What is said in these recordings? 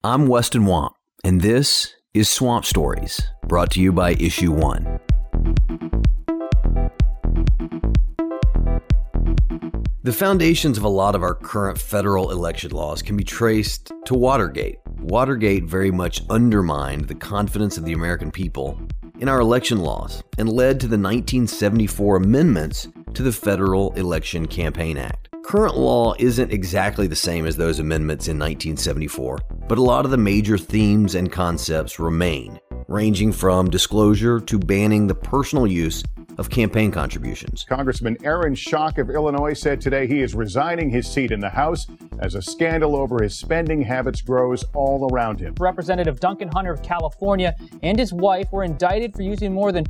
I'm Weston Wamp, and this is Swamp Stories, brought to you by Issue One. The foundations of a lot of our current federal election laws can be traced to Watergate. Watergate very much undermined the confidence of the American people in our election laws and led to the 1974 amendments to the Federal Election Campaign Act. Current law isn't exactly the same as those amendments in 1974, but a lot of the major themes and concepts remain, ranging from disclosure to banning the personal use of campaign contributions. Congressman Aaron Schock of Illinois said today he is resigning his seat in the House as a scandal over his spending habits grows all around him. Representative Duncan Hunter of California and his wife were indicted for using more than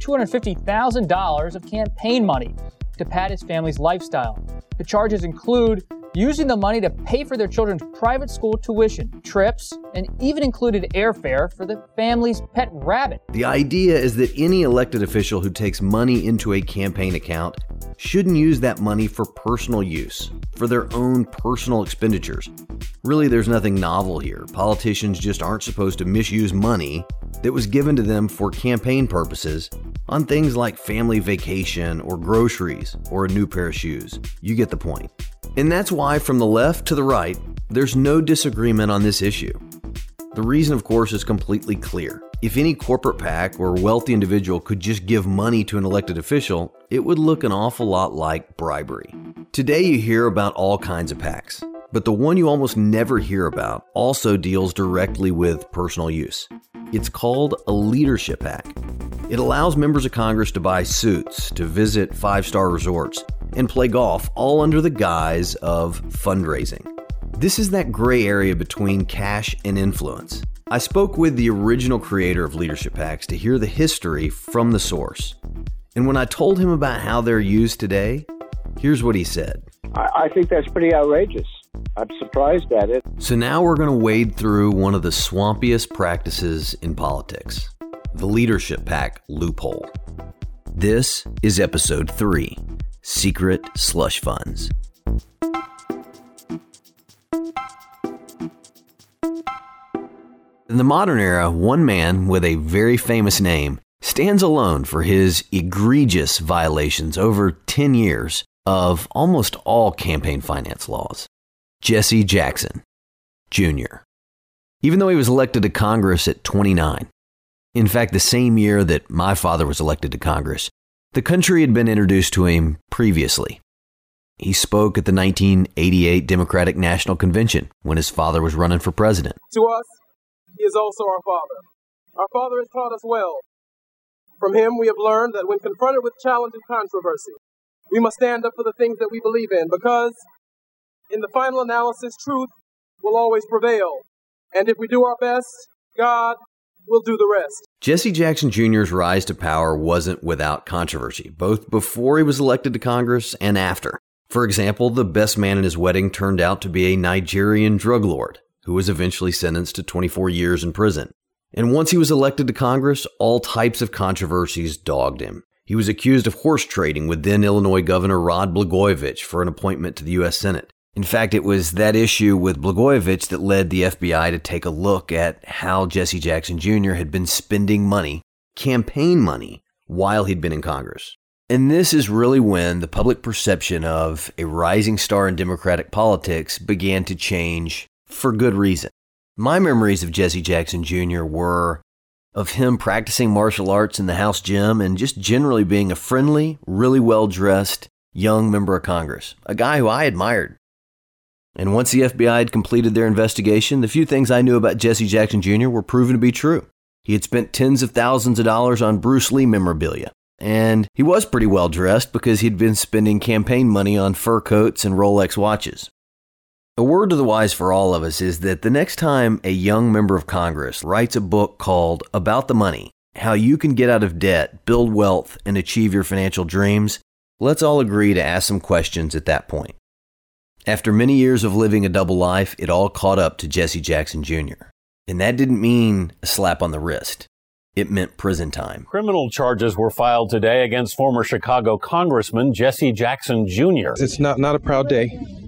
$250,000 of campaign money to pad his family's lifestyle. The charges include using the money to pay for their children's private school tuition, trips, and even included airfare for the family's pet rabbit. The idea is that any elected official who takes money into a campaign account shouldn't use that money for personal use, for their own personal expenditures. Really, there's nothing novel here. Politicians just aren't supposed to misuse money that was given to them for campaign purposes on things like family vacation or groceries or a new pair of shoes. You get the point. And that's why, from the left to the right, there's no disagreement on this issue. The reason, of course, is completely clear. If any corporate PAC or wealthy individual could just give money to an elected official, it would look an awful lot like bribery. Today you hear about all kinds of PACs, but the one you almost never hear about also deals directly with personal use. It's called a leadership PAC. It allows members of Congress to buy suits, to visit five-star resorts, and play golf, all under the guise of fundraising. This is that gray area between cash and influence. I spoke with the original creator of leadership PACs to hear the history from the source. And when I told him about how they're used today, here's what he said. I think that's pretty outrageous. I'm surprised at it. So now we're going to wade through one of the swampiest practices in politics, the leadership PAC loophole. This is episode 3, Secret Slush Funds. In the modern era, one man with a very famous name stands alone for his egregious violations over 10 years of almost all campaign finance laws. Jesse Jackson, Jr. Even though he was elected to Congress at 29, in fact, the same year that my father was elected to Congress, the country had been introduced to him previously. He spoke at the 1988 Democratic National Convention when his father was running for president. To us, he is also our father. Our father has taught us well. From him, we have learned that when confronted with challenge and controversy, we must stand up for the things that we believe in, because in the final analysis, truth will always prevail. And if we do our best, God will do the rest. Jesse Jackson Jr.'s rise to power wasn't without controversy, both before he was elected to Congress and after. For example, the best man in his wedding turned out to be a Nigerian drug lord who was eventually sentenced to 24 years in prison. And once he was elected to Congress, all types of controversies dogged him. He was accused of horse trading with then Illinois Governor Rod Blagojevich for an appointment to the U.S. Senate. In fact, it was that issue with Blagojevich that led the FBI to take a look at how Jesse Jackson Jr. had been spending money, campaign money, while he'd been in Congress. And this is really when the public perception of a rising star in Democratic politics began to change for good reason. My memories of Jesse Jackson Jr. were of him practicing martial arts in the House gym and just generally being a friendly, really well-dressed young member of Congress, a guy who I admired. And once the FBI had completed their investigation, the few things I knew about Jesse Jackson Jr. were proven to be true. He had spent tens of thousands of dollars on Bruce Lee memorabilia. And he was pretty well dressed because he'd been spending campaign money on fur coats and Rolex watches. A word to the wise for all of us is that the next time a young member of Congress writes a book called About the Money, How You Can Get Out of Debt, Build Wealth, and Achieve Your Financial Dreams, let's all agree to ask some questions at that point. After many years of living a double life, it all caught up to Jesse Jackson Jr. And that didn't mean a slap on the wrist. it meant prison time. Criminal charges were filed today against former Chicago Congressman Jesse Jackson Jr. It's not a proud day.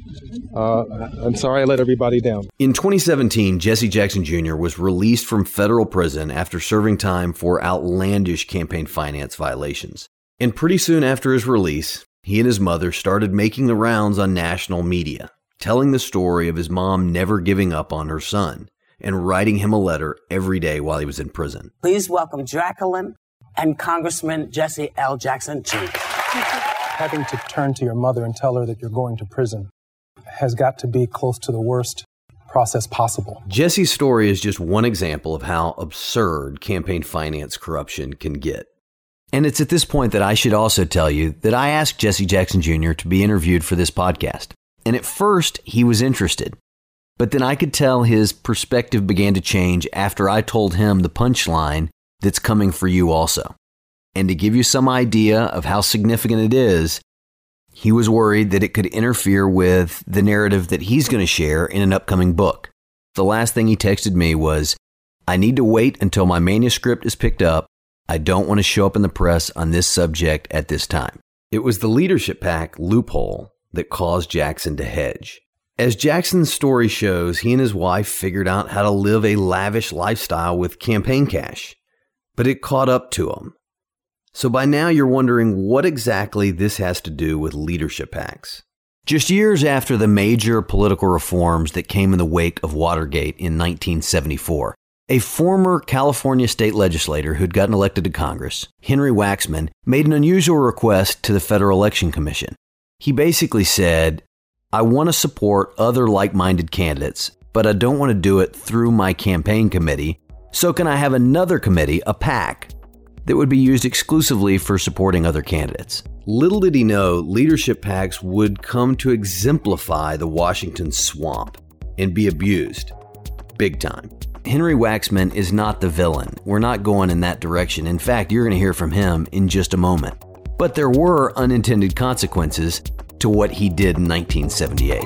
I'm sorry I let everybody down. In 2017, Jesse Jackson Jr. was released from federal prison after serving time for outlandish campaign finance violations. And pretty soon after his release, he and his mother started making the rounds on national media, telling the story of his mom never giving up on her son and writing him a letter every day while he was in prison. Please welcome Jacqueline and Congressman Jesse L. Jackson Jr. Having to turn to your mother and tell her that you're going to prison has got to be close to the worst process possible. Jesse's story is just one example of how absurd campaign finance corruption can get. And it's at this point that I should also tell you that I asked Jesse Jackson Jr. to be interviewed for this podcast. And at first, he was interested. But then I could tell his perspective began to change after I told him the punchline that's coming for you also. And to give you some idea of how significant it is, he was worried that it could interfere with the narrative that he's going to share in an upcoming book. The last thing he texted me was, "I need to wait until my manuscript is picked up. I don't want to show up in the press on this subject at this time." It was the leadership PAC loophole that caused Jackson to hedge. As Jackson's story shows, he and his wife figured out how to live a lavish lifestyle with campaign cash, but it caught up to him. So by now you're wondering what exactly this has to do with leadership PACs. Just years after the major political reforms that came in the wake of Watergate in 1974, a former California state legislator who'd gotten elected to Congress, Henry Waxman, made an unusual request to the Federal Election Commission. He basically said, "I want to support other like-minded candidates, but I don't want to do it through my campaign committee. So can I have another committee, a PAC, that would be used exclusively for supporting other candidates?" Little did he know, leadership PACs would come to exemplify the Washington swamp and be abused. Big time. Henry Waxman is not the villain. We're not going in that direction. In fact, you're going to hear from him in just a moment. But there were unintended consequences to what he did in 1978.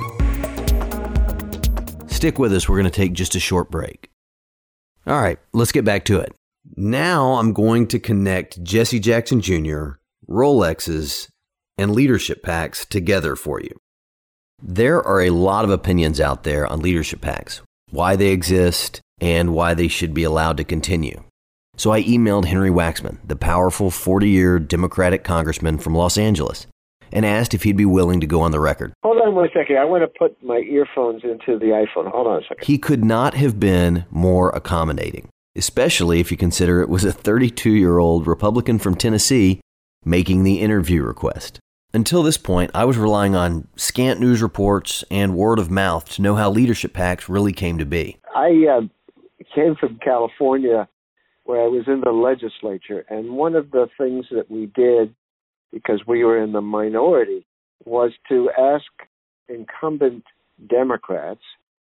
Stick with us. We're going to take just a short break. All right, let's get back to it. Now I'm going to connect Jesse Jackson Jr., Rolexes, and leadership PACs together for you. There are a lot of opinions out there on leadership PACs, why they exist, and why they should be allowed to continue. So I emailed Henry Waxman, the powerful 40-year Democratic congressman from Los Angeles, and asked if he'd be willing to go on the record. Hold on 1 second. I want to put my earphones into the iPhone. Hold on a second. He could not have been more accommodating, especially if you consider it was a 32-year-old Republican from Tennessee making the interview request. Until this point, I was relying on scant news reports and word of mouth to know how leadership PACs really came to be. I came from California where I was in the legislature, and one of the things that we did, because we were in the minority, was to ask incumbent Democrats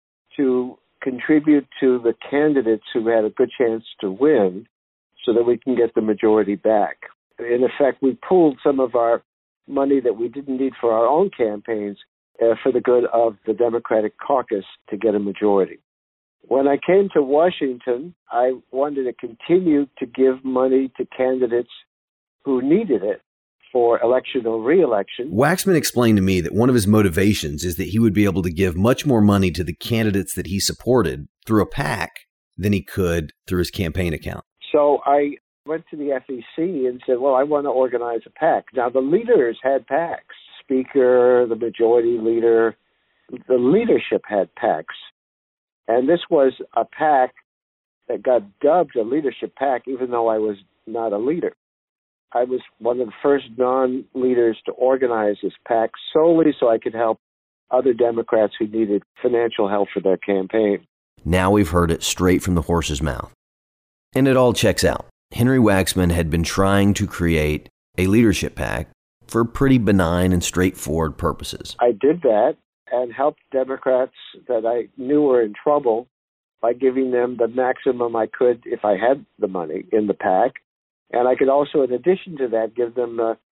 to contribute to the candidates who had a good chance to win so that we can get the majority back. In effect, we pooled some of our money that we didn't need for our own campaigns for the good of the Democratic caucus to get a majority. When I came to Washington, I wanted to continue to give money to candidates who needed it for election or re-election. Waxman explained to me that one of his motivations is that he would be able to give much more money to the candidates that he supported through a PAC than he could through his campaign account. So I went to the FEC and said, well, I want to organize a PAC. Now, the leaders had PACs. Speaker, the majority leader, the leadership had PACs. And this was a PAC that got dubbed a leadership PAC, even though I was not a leader. I was one of the first non-leaders to organize this PAC solely so I could help other Democrats who needed financial help for their campaign. Now we've heard it straight from the horse's mouth. And it all checks out. Henry Waxman had been trying to create a leadership PAC for pretty benign and straightforward purposes. I did that and helped Democrats that I knew were in trouble by giving them the maximum I could if I had the money in the PAC. And I could also, in addition to that, give them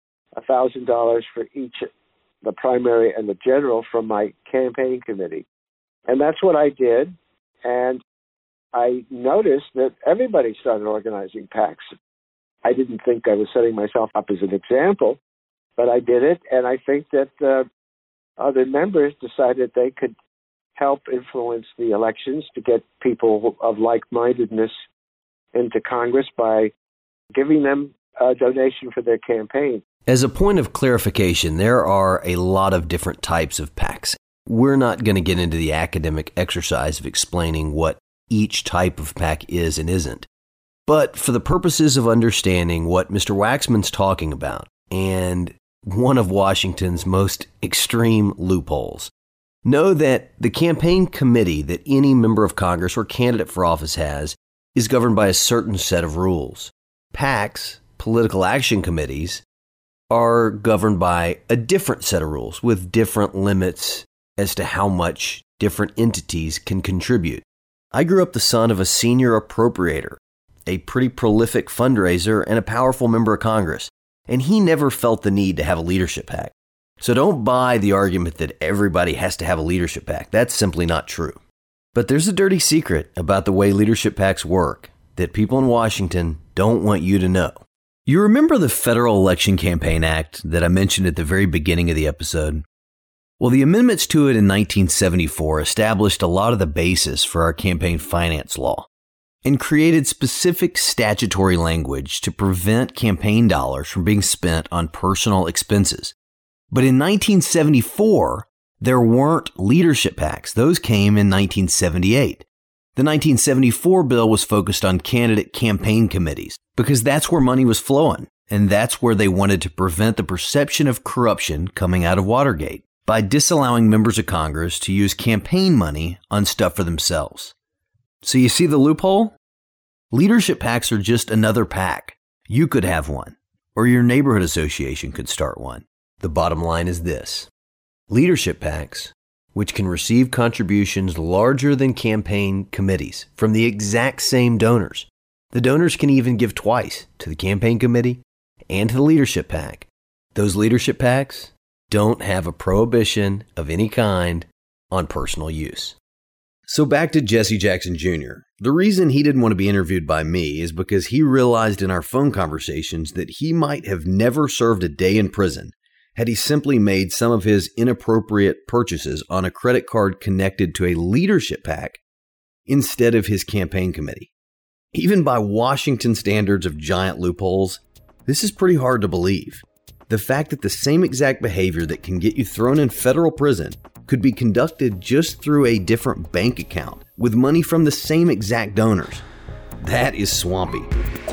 $1,000 for each, the primary and the general, from my campaign committee. And that's what I did. And I noticed that everybody started organizing PACs. I didn't think I was setting myself up as an example, but I did it, and I think that other members decided they could help influence the elections to get people of like-mindedness into Congress by giving them a donation for their campaign. As a point of clarification, there are a lot of different types of PACs. We're not going to get into the academic exercise of explaining what each type of PAC is and isn't. But for the purposes of understanding what Mr. Waxman's talking about, and one of Washington's most extreme loopholes, know that the campaign committee that any member of Congress or candidate for office has is governed by a certain set of rules. PACs, political action committees, are governed by a different set of rules with different limits as to how much different entities can contribute. I grew up the son of a senior appropriator, a pretty prolific fundraiser, and a powerful member of Congress, and he never felt the need to have a leadership PAC. So don't buy the argument that everybody has to have a leadership PAC. That's simply not true. But there's a dirty secret about the way leadership PACs work that people in Washington don't want you to know. You remember the Federal Election Campaign Act that I mentioned at the very beginning of the episode? Well, the amendments to it in 1974 established a lot of the basis for our campaign finance law and created specific statutory language to prevent campaign dollars from being spent on personal expenses. But in 1974, there weren't leadership PACs. Those came in 1978. The 1974 bill was focused on candidate campaign committees because that's where money was flowing, and that's where they wanted to prevent the perception of corruption coming out of Watergate by disallowing members of Congress to use campaign money on stuff for themselves. So you see the loophole? Leadership PACs are just another PAC. You could have one, or your neighborhood association could start one. The bottom line is this. Leadership PACs, which can receive contributions larger than campaign committees from the exact same donors. The donors can even give twice to the campaign committee and to the leadership PAC. Those leadership PACs don't have a prohibition of any kind on personal use. So back to Jesse Jackson Jr. The reason he didn't want to be interviewed by me is because he realized in our phone conversations that he might have never served a day in prison had he simply made some of his inappropriate purchases on a credit card connected to a leadership PAC instead of his campaign committee. Even by Washington standards of giant loopholes, this is pretty hard to believe. The fact that the same exact behavior that can get you thrown in federal prison could be conducted just through a different bank account with money from the same exact donors. That is swampy.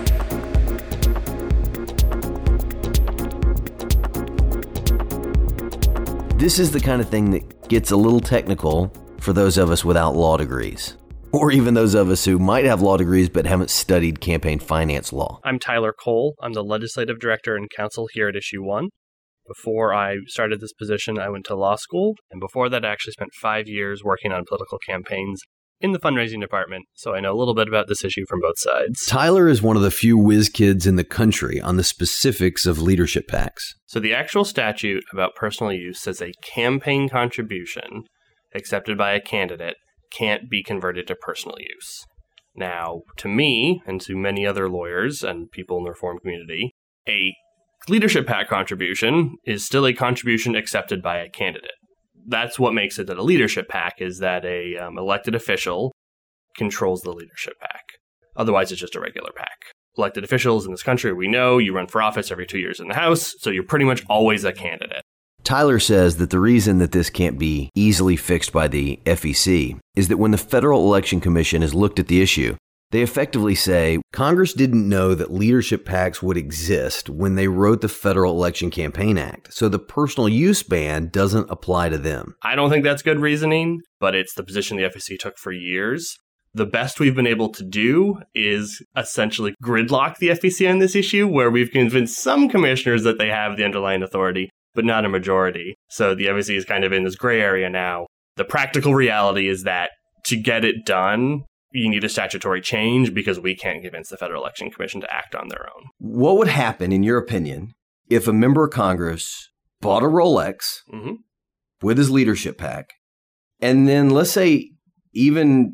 This is the kind of thing that gets a little technical for those of us without law degrees, or even those of us who might have law degrees but haven't studied campaign finance law. I'm Tyler Cole. I'm the legislative director and counsel here at Issue 1. Before I started this position, I went to law school, and before that I actually spent 5 years working on political campaigns in the fundraising department, so I know a little bit about this issue from both sides. Tyler is one of the few whiz kids in the country on the specifics of leadership PACs. So the actual statute about personal use says a campaign contribution accepted by a candidate can't be converted to personal use. Now, to me, and to many other lawyers and people in the reform community, a leadership PAC contribution is still a contribution accepted by a candidate. That's what makes it a leadership PAC, is that a elected official controls the leadership PAC. Otherwise, it's just a regular PAC. Elected officials in this country, we know you run for office every 2 years in the House, so you're pretty much always a candidate. Tyler says that the reason that this can't be easily fixed by the FEC is that when the Federal Election Commission has looked at the issue, they effectively say Congress didn't know that leadership PACs would exist when they wrote the Federal Election Campaign Act, so the personal use ban doesn't apply to them. I don't think that's good reasoning, but it's the position the FEC took for years. The best we've been able to do is essentially gridlock the FEC on this issue, where we've convinced some commissioners that they have the underlying authority, but not a majority. So the FEC is kind of in this gray area now. The practical reality is that to get it done, you need a statutory change because we can't convince the Federal Election Commission to act on their own. What would happen, in your opinion, if a member of Congress bought a Rolex with his leadership PAC, and then let's say even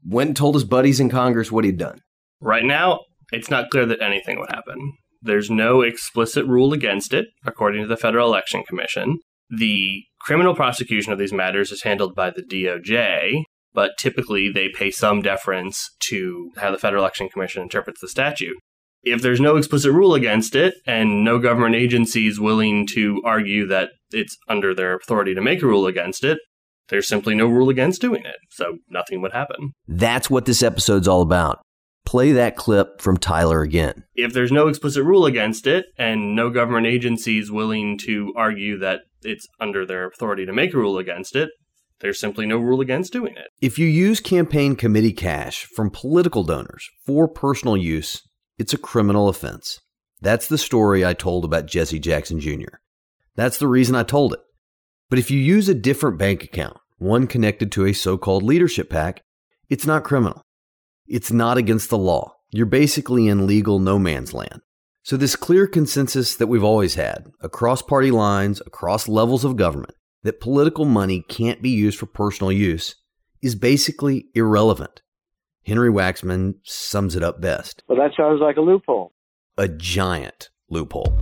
went and told his buddies in Congress what he'd done. Right now, it's not clear that anything would happen. There's no explicit rule against it, according to the Federal Election Commission. The criminal prosecution of these matters is handled by the DOJ, but typically they pay some deference to how the Federal Election Commission interprets the statute. If there's no explicit rule against it and no government agency is willing to argue that it's under their authority to make a rule against it, there's simply no rule against doing it. So nothing would happen. That's what this episode's all about. Play that clip from Tyler again. If there's no explicit rule against it and no government agency is willing to argue that it's under their authority to make a rule against it, there's simply no rule against doing it. If you use campaign committee cash from political donors for personal use, it's a criminal offense. That's the story I told about Jesse Jackson Jr. That's the reason I told it. But if you use a different bank account, one connected to a so-called leadership PAC, it's not criminal. It's not against the law. You're basically in legal no man's land. So this clear consensus that we've always had, across party lines, across levels of government, that political money can't be used for personal use, is basically irrelevant. Henry Waxman sums it up best. Well, that sounds like a loophole. A giant loophole.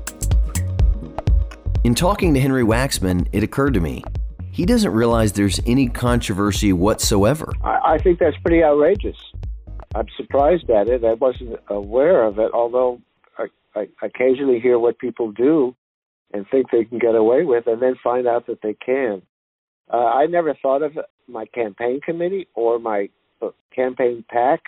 In talking to Henry Waxman, it occurred to me, he doesn't realize there's any controversy whatsoever. I think that's pretty outrageous. I'm surprised at it. I wasn't aware of it, although I occasionally hear what people do and think they can get away with and then find out that they can. I never thought of my campaign committee or my campaign PAC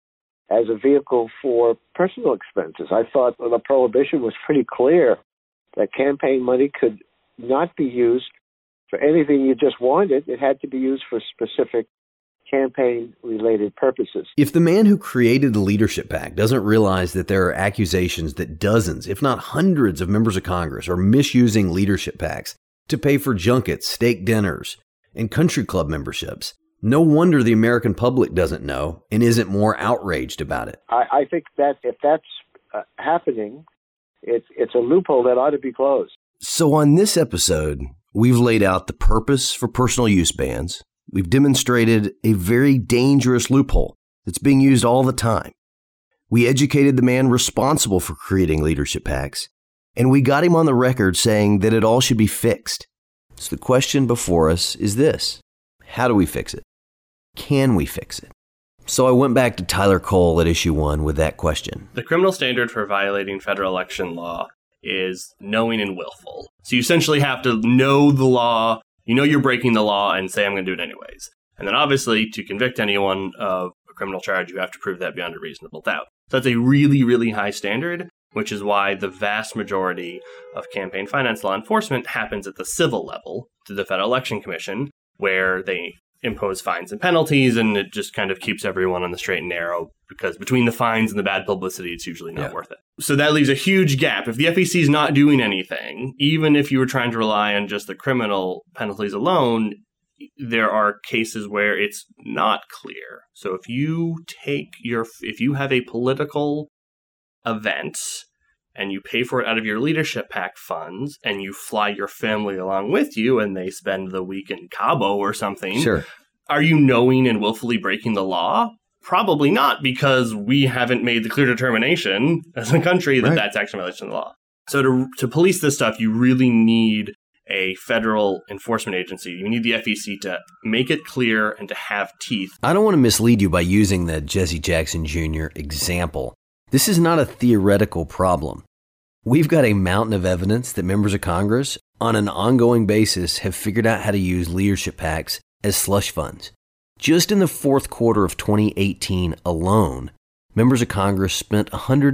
as a vehicle for personal expenses. I thought the prohibition was pretty clear that campaign money could not be used for anything you just wanted. It had to be used for specific campaign-related purposes. If the man who created the leadership PAC doesn't realize that there are accusations that dozens, if not hundreds of members of Congress are misusing leadership PACs to pay for junkets, steak dinners, and country club memberships, no wonder the American public doesn't know and isn't more outraged about it. I think that if that's happening, it's a loophole that ought to be closed. So on this episode, we've laid out the purpose for personal use bans. We've demonstrated a very dangerous loophole that's being used all the time. We educated the man responsible for creating leadership PACs, and we got him on the record saying that it all should be fixed. So the question before us is this: how do we fix it? Can we fix it? So I went back to Tyler Cole at Issue 1 with that question. The criminal standard for violating federal election law is knowing and willful. So you essentially have to know the law, you know you're breaking the law, and say, I'm going to do it anyways. And then obviously, to convict anyone of a criminal charge, you have to prove that beyond a reasonable doubt. So that's a really, really high standard, which is why the vast majority of campaign finance law enforcement happens at the civil level through the Federal Election Commission, where they impose fines and penalties, and it just kind of keeps everyone on the straight and narrow, because between the fines and the bad publicity, it's usually not worth it. So that leaves a huge gap. If the FEC is not doing anything, even if you were trying to rely on just the criminal penalties alone, there are cases where it's not clear. So if you have a political event and you pay for it out of your leadership PAC funds, and you fly your family along with you, and they spend the week in Cabo or something, Sure. Are you knowing and willfully breaking the law? Probably not, because we haven't made the clear determination as a country that that's actually a violation of the law. So to police this stuff, you really need a federal enforcement agency. You need the FEC to make it clear and to have teeth. I don't want to mislead you by using the Jesse Jackson Jr. example. This is not a theoretical problem. We've got a mountain of evidence that members of Congress on an ongoing basis have figured out how to use leadership PACs as slush funds. Just in the fourth quarter of 2018 alone, members of Congress spent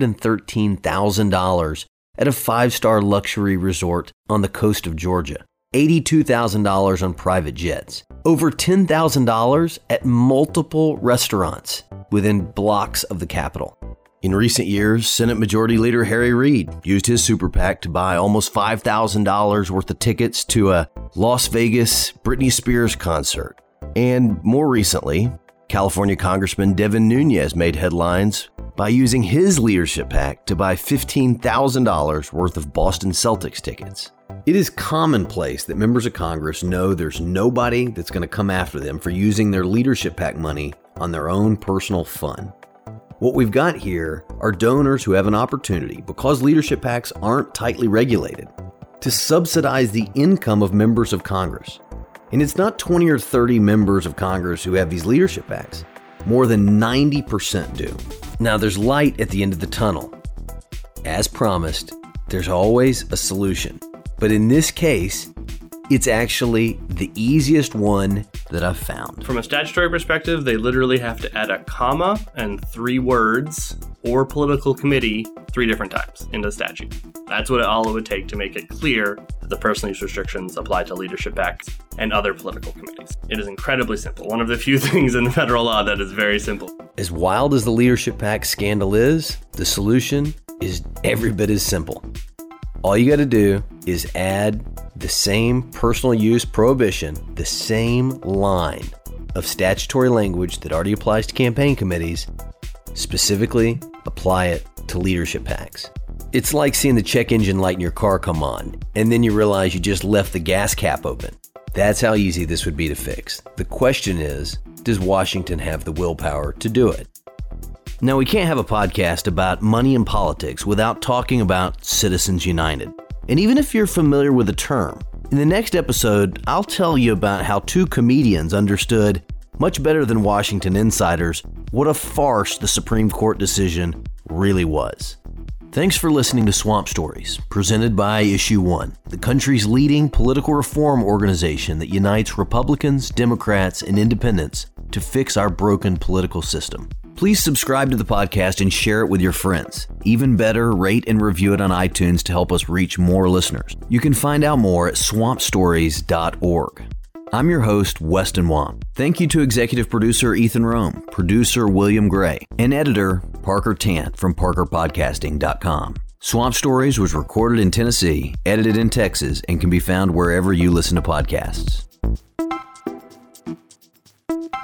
$113,000 at a 5-star luxury resort on the coast of Georgia, $82,000 on private jets, over $10,000 at multiple restaurants within blocks of the Capitol. In recent years, Senate Majority Leader Harry Reid used his super PAC to buy almost $5,000 worth of tickets to a Las Vegas Britney Spears concert. And more recently, California Congressman Devin Nunes made headlines by using his leadership PAC to buy $15,000 worth of Boston Celtics tickets. It is commonplace that members of Congress know there's nobody that's going to come after them for using their leadership PAC money on their own personal fun. What we've got here are donors who have an opportunity, because leadership PACs aren't tightly regulated, to subsidize the income of members of Congress. And it's not 20 or 30 members of Congress who have these leadership PACs. More than 90% do. Now, there's light at the end of the tunnel. As promised, there's always a solution. But in this case, it's actually the easiest one that I've found. From a statutory perspective, they literally have to add a comma and 3 words or political committee 3 different times in the statute. That's all it would take to make it clear that the personal use restrictions apply to leadership PACs and other political committees. It is incredibly simple. One of the few things in the federal law that is very simple. As wild as the leadership PAC scandal is, the solution is every bit as simple. All you got to do is add the same personal use prohibition, the same line of statutory language that already applies to campaign committees, specifically apply it to leadership PACs. It's like seeing the check engine light in your car come on, and then you realize you just left the gas cap open. That's how easy this would be to fix. The question is, does Washington have the willpower to do it? Now, we can't have a podcast about money and politics without talking about Citizens United. And even if you're familiar with the term, in the next episode, I'll tell you about how 2 comedians understood, much better than Washington insiders, what a farce the Supreme Court decision really was. Thanks for listening to Swamp Stories, presented by Issue One, the country's leading political reform organization that unites Republicans, Democrats, and independents to fix our broken political system. Please subscribe to the podcast and share it with your friends. Even better, rate and review it on iTunes to help us reach more listeners. You can find out more at swampstories.org. I'm your host, Weston Wamp. Thank you to executive producer Ethan Rome, producer William Gray, and editor Parker Tant from parkerpodcasting.com. Swamp Stories was recorded in Tennessee, edited in Texas, and can be found wherever you listen to podcasts.